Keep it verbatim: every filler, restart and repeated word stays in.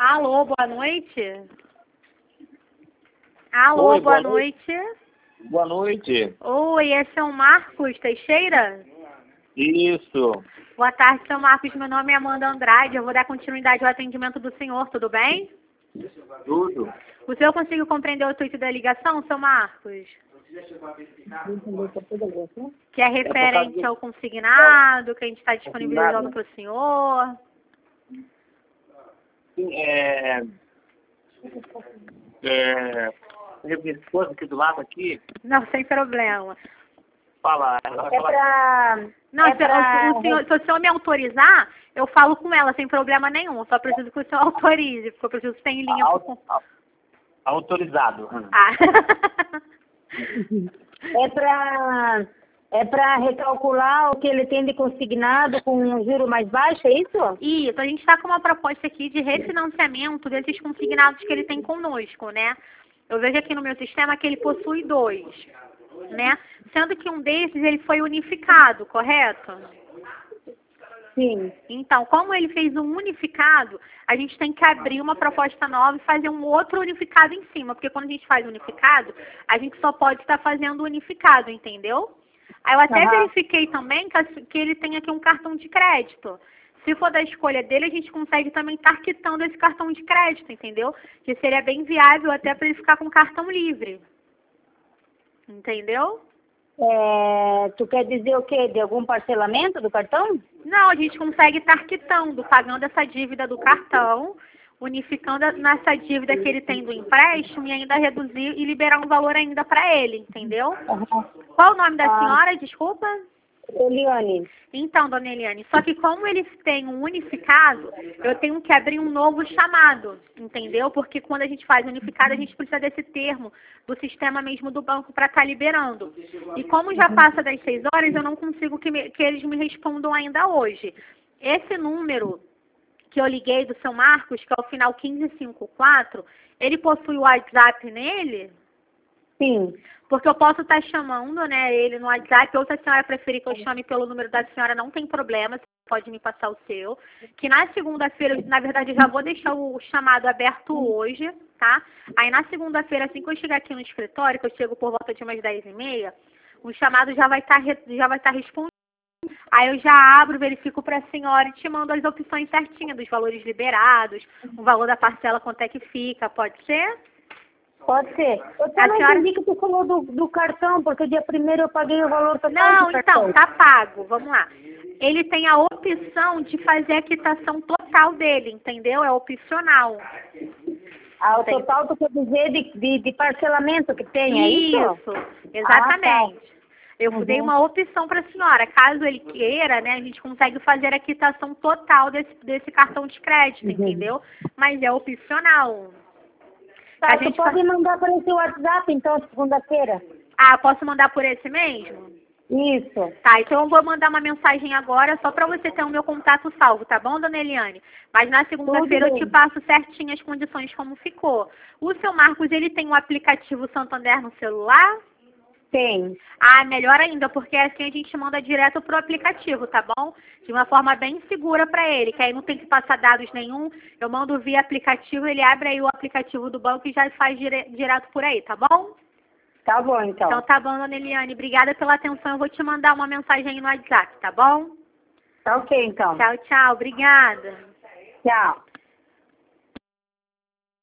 Alô, boa noite. Alô, Oi, boa, boa noite. noite. Boa noite. Oi, é São Marcos Teixeira? Isso. Boa tarde, São Marcos. Meu nome é Amanda Andrade. Eu vou dar continuidade ao atendimento do senhor, tudo bem? Tudo. O senhor conseguiu compreender o intuito da ligação, São Marcos? Que é referente do- ao consignado, que a gente está disponibilizando Consignado. para o senhor. Sim, é... É... Eu minha esposa aqui do lado aqui, Não, sem problema. fala... Ela vai É falar... pra... Não, é se, pra... o senhor, se o senhor me autorizar, eu falo com ela sem problema nenhum. Só preciso que o senhor autorize, porque eu preciso ter em linha Au- com... au- Autorizado. Ah. É pra... É pra recalcular o que ele tem de consignado com um juro mais baixo, é isso? Isso, a gente está com uma proposta aqui de refinanciamento desses consignados que ele tem conosco, né? Eu vejo aqui no meu sistema que ele possui dois, né? Sendo que um desses ele foi unificado, correto? Sim. Então, como ele fez um unificado, a gente tem que abrir uma proposta nova e fazer um outro unificado em cima, porque quando a gente faz unificado, a gente só pode estar fazendo unificado, entendeu? Aí eu até Aham. verifiquei também que, as- que ele tem aqui um cartão de crédito. Se for da escolha dele, a gente consegue também estar quitando esse cartão de crédito, entendeu? Que seria bem viável até para ele ficar com cartão livre. Entendeu? É, tu quer dizer o quê? De algum parcelamento do cartão? Não, a gente consegue estar quitando, pagando essa dívida do cartão, unificando nessa dívida que ele tem do empréstimo e ainda reduzir e liberar um valor ainda para ele, entendeu? Aham. Qual o nome da Ah. senhora, desculpa? Eliane. Então, dona Eliane, só que como eles têm um unificado, eu tenho que abrir um novo chamado, entendeu? Porque quando a gente faz unificado, a gente precisa desse termo do sistema mesmo do banco para estar liberando. E como já passa das seis horas, eu não consigo que, me- que eles me respondam ainda hoje. Esse número que eu liguei do seu Marcos, que é o final quinze cinquenta e quatro, ele possui o WhatsApp nele? Sim. Porque eu posso estar chamando, né, ele no WhatsApp, ou se a senhora preferir que eu chame pelo número da senhora, não tem problema, você pode me passar o seu. Que na segunda-feira, na verdade, eu já vou deixar o chamado aberto hoje, tá? Aí na segunda-feira, assim que eu chegar aqui no escritório, que eu chego por volta de umas dez e meia, o chamado já vai estar já vai estar respondido. Aí eu já abro, verifico para a senhora e te mando as opções certinhas dos valores liberados, o valor da parcela, quanto é que fica, pode ser? Pode ser. Eu só A não senhora- entendi que tu falou do, do cartão, porque dia primeiro eu paguei o valor total Não, do cartão. então, tá pago. Vamos lá. Ele tem a opção de fazer a quitação total dele, entendeu? É opcional. Ah, o Tem. total tu quer dizer de, de, de parcelamento que tem, é isso? Isso, exatamente. Ah, Eu Uhum. dei uma opção para a senhora. Caso ele queira, né, a gente consegue fazer a quitação total desse, desse cartão de crédito, Uhum. entendeu? Mas é opcional. Tá, A tu gente pode fa- mandar para esse WhatsApp, então, segunda-feira? Ah, posso mandar por esse mesmo? Isso. Tá, então eu vou mandar uma mensagem agora só para você ter o meu contato salvo, tá bom, dona Eliane? Mas na segunda-feira eu Tudo te bem. passo certinho as condições como ficou. O seu Marcos, ele tem um aplicativo Santander no celular? Tem. Ah, melhor ainda, porque assim a gente manda direto pro aplicativo, tá bom? De uma forma bem segura para ele, que aí não tem que passar dados nenhum. Eu mando via aplicativo, ele abre aí o aplicativo do banco e já faz dire direto por aí, tá bom? Tá bom, então. Então tá bom, dona Eliane. Obrigada pela atenção. Eu vou te mandar uma mensagem aí no WhatsApp, tá bom? Tá ok, então. Tchau, tchau. Obrigada. Tchau.